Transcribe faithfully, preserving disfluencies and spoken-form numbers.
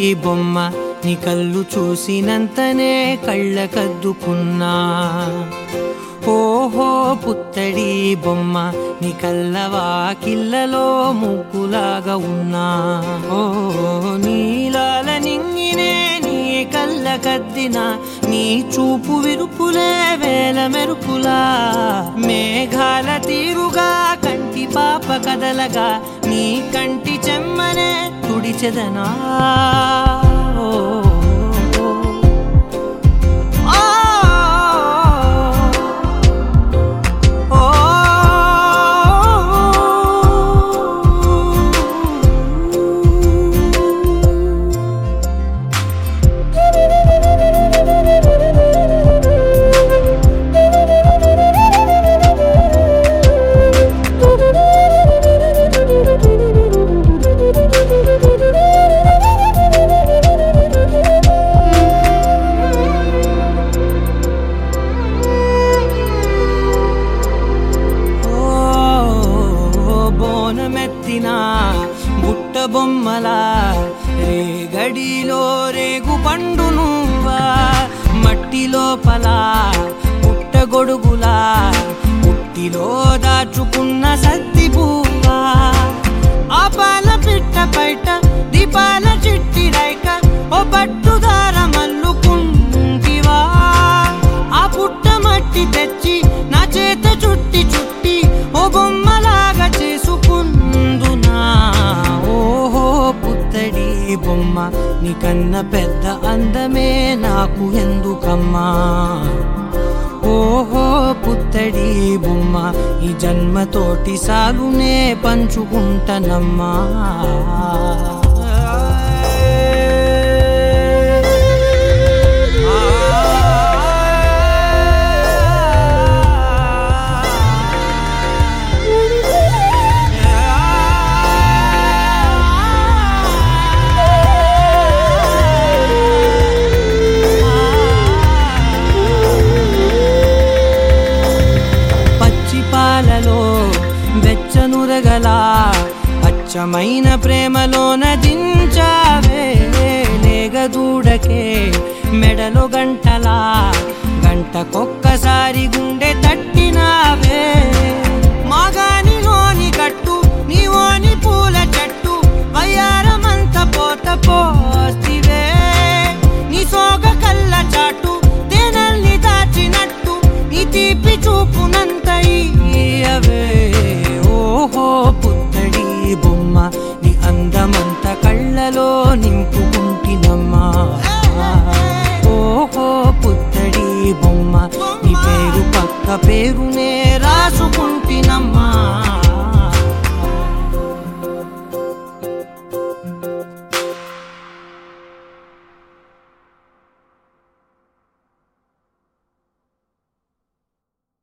బొమ్మ నీ కళ్ళు చూసినంతనే కళ్ళకద్దుకున్నా. ఓహో పుత్తడి బొమ్మ నీ కళ్ళవాకిళ్ళలో ముగ్గులాగా ఉన్నా. ఓ నీలాల నింగినే నీ కళ్ళకద్దిన నీ చూపు విరుపులే వేల మెరుపులా. మేఘాల తీరుగా కంటి పాప కదలగా నీ కంటి చెమ్మనే తుడిచెదనా. బుట్ట బొమ్మలా రేగడిలో రేగు పండు నువ్వా. మట్టి లోపల పుట్ట గొడుగులా పుట్టిలో దాచుకున్న సత్తి పువ్వా. ఆ పాల పిట్ట బయట దీపాల చిట్టి రైక ఓ పట్టుదార మల్లుకుంటివా. ఆ పుట్ట మట్టి తెచ్చి నా చేత చుట్టి చుట్టి ఓ బొమ్మలాగా చేసుకుందునా. ఓహో పుత్తడి బొమ్మ నీ కన్న పెద్ద అందమే నాకు ఎందుకమ్మా. ఓహో పుత్తడి బొమ్మ ఈ జన్మతోటి సాలునే పంచుకుంటనమ్మా. పాలలో వెచ్చనురగలా అచ్చమైన ప్రేమలోన దించావే. లేగదూడకే మెడలో గంటలా గంటకొక్కసారి గుండె తట్టినావే. మాగానిలోని గట్టు నీవోని పూల చెట్టు వయ్యారమంత పోత పోస్తివే. నీ సోగ కళ్ళ చాటు తేనల్ని దాచినట్టు నీ తీపి చూపునంత ఇయ్యవే. ఓహో పుత్తడి బొమ్మ నీ అందమంత కళ్ళలో నింపుకుంటినమ్మా. ఓహో పుత్తడి బొమ్మ నీ పేరు పక్క పేరునే